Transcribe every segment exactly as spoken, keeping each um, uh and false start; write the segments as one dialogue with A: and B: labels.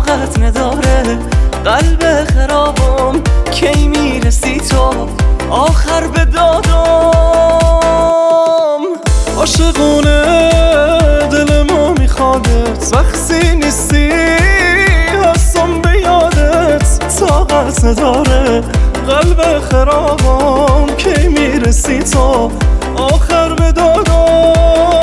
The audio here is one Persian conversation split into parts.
A: طاقت نداره قلب خرابم کی میرسی تو آخر به دادم.
B: عاشقونه دل ما میخوادت وقتی نیستی هستم به یادت طاقت نداره قلب خرابم کی میرسی تو آخر به دادم.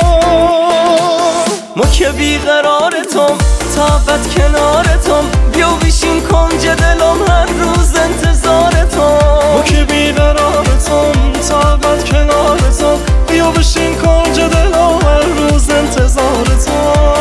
A: ما که بیقرارتم تابت کنارتم بیا بشین کنج دلم هر روز انتظارتم.
B: ما که بیقرارتم تابت کنارتم بیا بشین کنج دلم هر روز انتظارتم.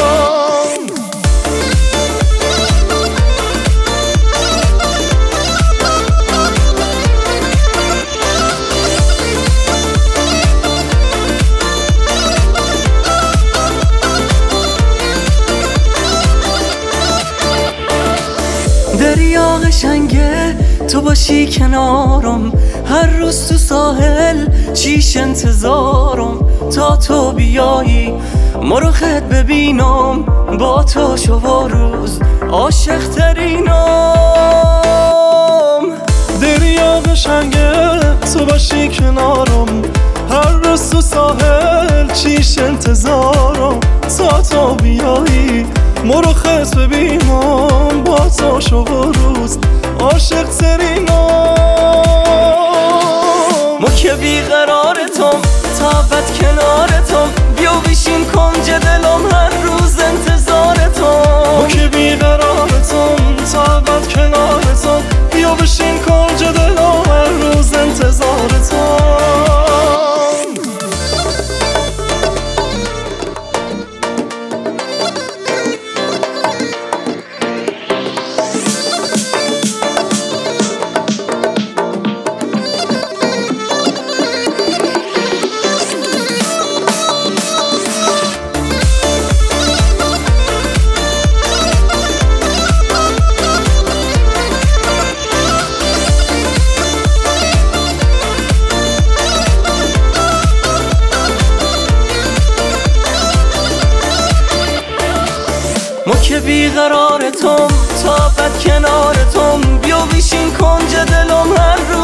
A: دریا قشنگه تو باشی کنارم هر روز تو ساحل چیش انتظارم تا تو بیایی ما رو خط ببینم با تو شو روز عاشق ترینم.
B: دریا قشنگه تو باشی کنارم هر روز تو ساحل چیش انتظارم تا تو بیایی ما رو خط ببینم با تو شو روز عاشق ترینم.
A: ما که بیقرارتم تابت کنارتم بیا بشین کنج دلم هر روز انتظارتم.
B: ما که بیقرارتم تابت کنارتم بیا بشین کنج دلم هر روز انتظارتم.
A: ما که بیقرارتم تابت کنارتم بیا بشین کنج دلم هر روز